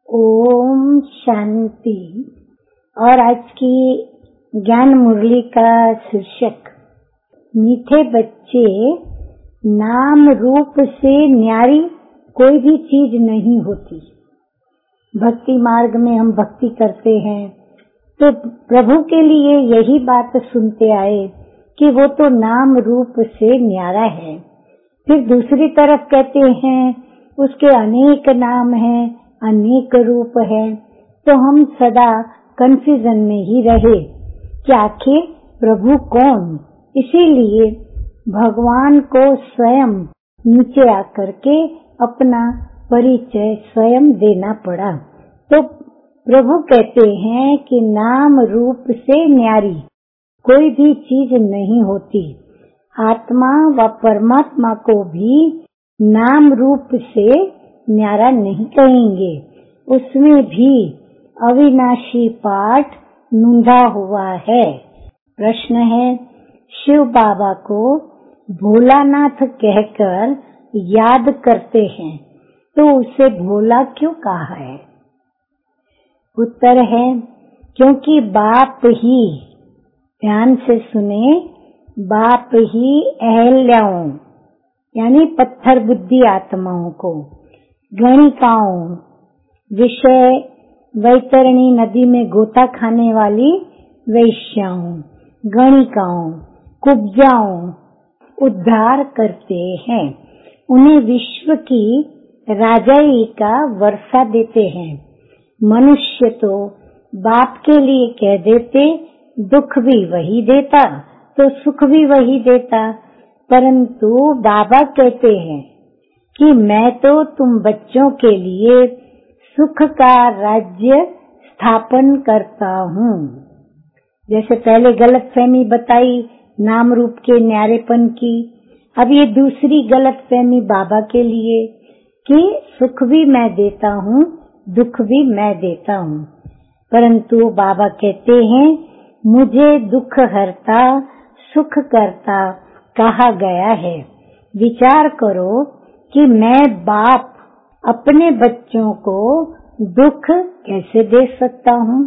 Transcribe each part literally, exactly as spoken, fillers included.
ओम शांति। और आज की ज्ञान मुरली का शीर्षक, मीठे बच्चे, नाम रूप से न्यारी कोई भी चीज नहीं होती। भक्ति मार्ग में हम भक्ति करते हैं तो प्रभु के लिए यही बात सुनते आए कि वो तो नाम रूप से न्यारा है। फिर दूसरी तरफ कहते हैं उसके अनेक नाम हैं, अनेक रूप है, तो हम सदा कंफ्यूजन में ही रहे कि आखिर प्रभु कौन। इसीलिए भगवान को स्वयं नीचे आकर के अपना परिचय स्वयं देना पड़ा। तो प्रभु कहते हैं कि नाम रूप से न्यारी कोई भी चीज नहीं होती। आत्मा व परमात्मा को भी नाम रूप से न्यारा नहीं कहेंगे, उसमें भी अविनाशी पाठ नूंधा हुआ है। प्रश्न है, शिव बाबा को भोलानाथ कहकर याद करते हैं तो उसे भोला क्यों कहा है? उत्तर है, क्योंकि बाप ही, ध्यान से सुने, बाप ही अहल्याओं यानी पत्थर बुद्धि आत्माओं को, गणिकाओं, विषय वैतरणी नदी में गोता खाने वाली वैश्याओं, गणिकाओं, कुब्जाओं उद्धार करते हैं। उन्हें विश्व की राजाई का वर्षा देते हैं। मनुष्य तो बाप के लिए कह देते, दुख भी वही देता तो सुख भी वही देता, परंतु बाबा कहते हैं कि मैं तो तुम बच्चों के लिए सुख का राज्य स्थापन करता हूँ। जैसे पहले गलतफहमी बताई नाम रूप के न्यारेपन की, अब ये दूसरी गलतफहमी बाबा के लिए कि सुख भी मैं देता हूँ, दुख भी मैं देता हूँ। परंतु बाबा कहते हैं मुझे दुख हरता सुख करता कहा गया है। विचार करो कि मैं बाप अपने बच्चों को दुख कैसे दे सकता हूँ।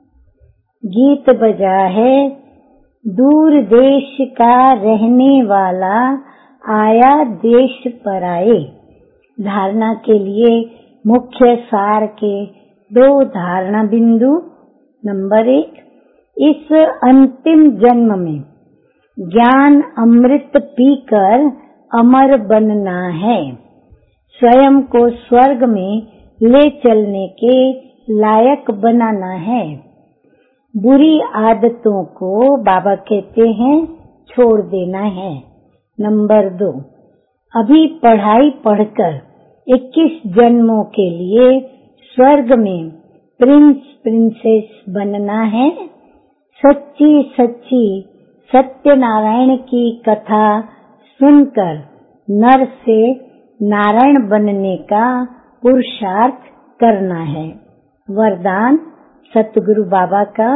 गीत बजा है, दूर देश का रहने वाला आया देश पर आए। धारणा के लिए मुख्य सार के दो धारणा बिंदु। नंबर एक, इस अंतिम जन्म में ज्ञान अमृत पीकर अमर बनना है, स्वयं को स्वर्ग में ले चलने के लायक बनाना है। बुरी आदतों को बाबा कहते हैं छोड़ देना है। नंबर दो, अभी पढ़ाई पढ़कर इक्कीस जन्मों के लिए स्वर्ग में प्रिंस प्रिंसेस बनना है। सच्ची सच्ची सत्यनारायण की कथा सुनकर नर से नारायण बनने का पुरुषार्थ करना है। वरदान सतगुरु बाबा का,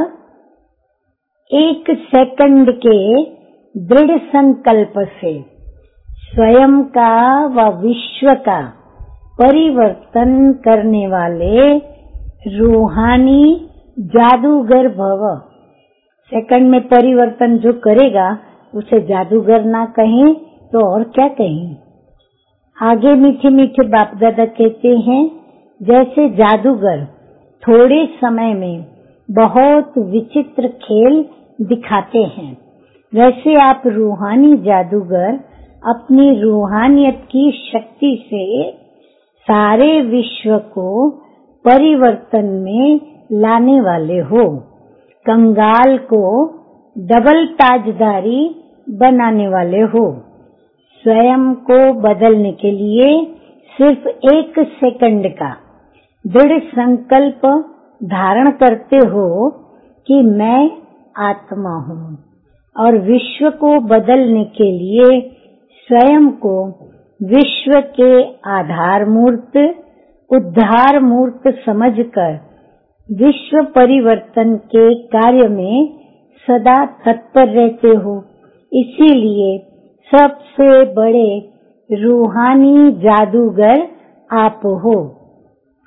एक सेकंड के दृढ़ संकल्प से स्वयं का व विश्व का परिवर्तन करने वाले रूहानी जादूगर भव। सेकंड में परिवर्तन जो करेगा उसे जादूगर ना कहें तो और क्या कहें। आगे मीठे मीठे बाप दादा कहते हैं, जैसे जादूगर थोड़े समय में बहुत विचित्र खेल दिखाते हैं, वैसे आप रूहानी जादूगर अपनी रूहानियत की शक्ति से सारे विश्व को परिवर्तन में लाने वाले हो। कंगाल को डबल ताजदारी बनाने वाले हो। स्वयं को बदलने के लिए सिर्फ एक सेकंड का दृढ़ संकल्प धारण करते हो कि मैं आत्मा हूँ, और विश्व को बदलने के लिए स्वयं को विश्व के आधार मूर्त, उद्धार मूर्त समझकर विश्व परिवर्तन के कार्य में सदा तत्पर रहते हो। इसीलिए सबसे बड़े रूहानी जादूगर आप हो।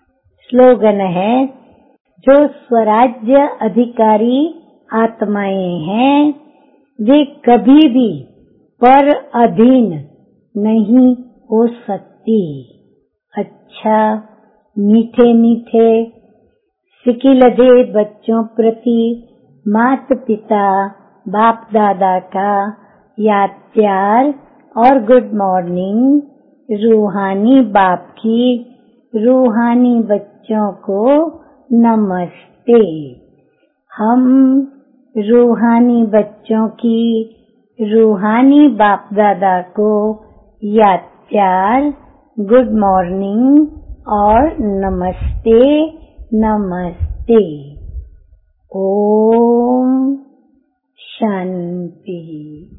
स्लोगन है, जो स्वराज्य अधिकारी आत्माएं हैं वे कभी भी पर अधीन नहीं हो सकती। अच्छा, मीठे मीठे सिकिलधे बच्चों प्रति माता पिता बाप दादा का याद प्यार और गुड मॉर्निंग। रूहानी बाप की रूहानी बच्चों को नमस्ते। हम रूहानी बच्चों की रूहानी बाप दादा को याद प्यार, गुड मॉर्निंग और नमस्ते नमस्ते। ओम शांति।